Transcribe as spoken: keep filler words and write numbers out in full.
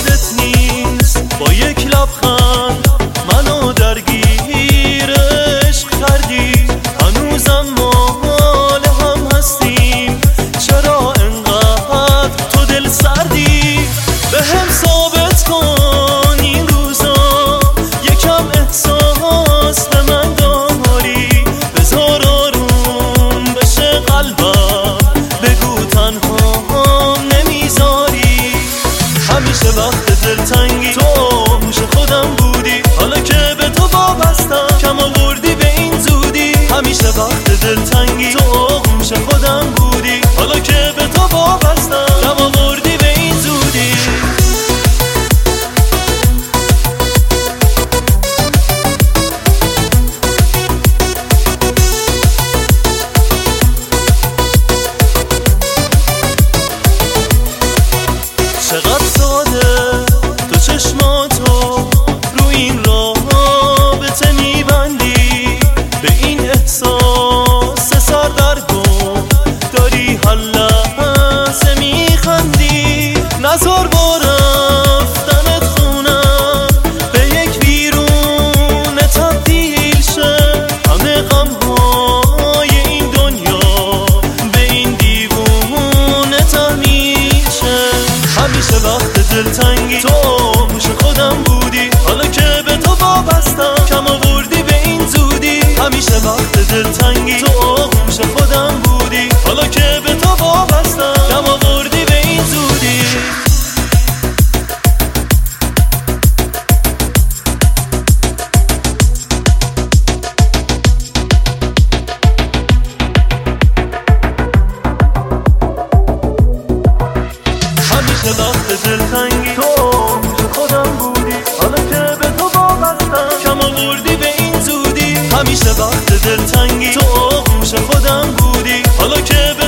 یادت نیست با یک لبخند منو درگیر عشق کردی. هنوزم مال هم هستیم، چرا انقدر تو دل سردی؟ به هم ثابت کن این روزا یکم احساس به من داری. بذار آروم بشه قلبم، بگو تنها نمیذاری. همیشه وقت دلتنگی تو آغوش خودم بودی، حالا که به تو وابستم کم آوردی به این زودی. همیشه وقت دلتنگی تو آغوش خودم بودی، حالا که به تو وابستم کم آوردی به این زودی. چقدر ساده تو چشماتو رو این رابطه میبندی، به این احساس سردرگم داری هر لحظه میخندی. نزار با رفتنت خونم به یک ویرون تبدیل شه، همه غمهای این دنیا به این دیوونه تحمیل شه. همیشه وقت دلتنگی تو آغوش خودم بودی، حالا که به تو وابستم کم آوردی به این زودی. همیشه وقت دلتنگی تو آغوش خودم بودی، حالا که به تو وابستم کم آوردی به این زودی. همیشه وقت دلتنگی تو آغوش خودم بودی، حالا که به تو وابستم کم آوردی به این زودی. همیشه وقت دلتنگی تو آغوش خودم بودی، حالا که به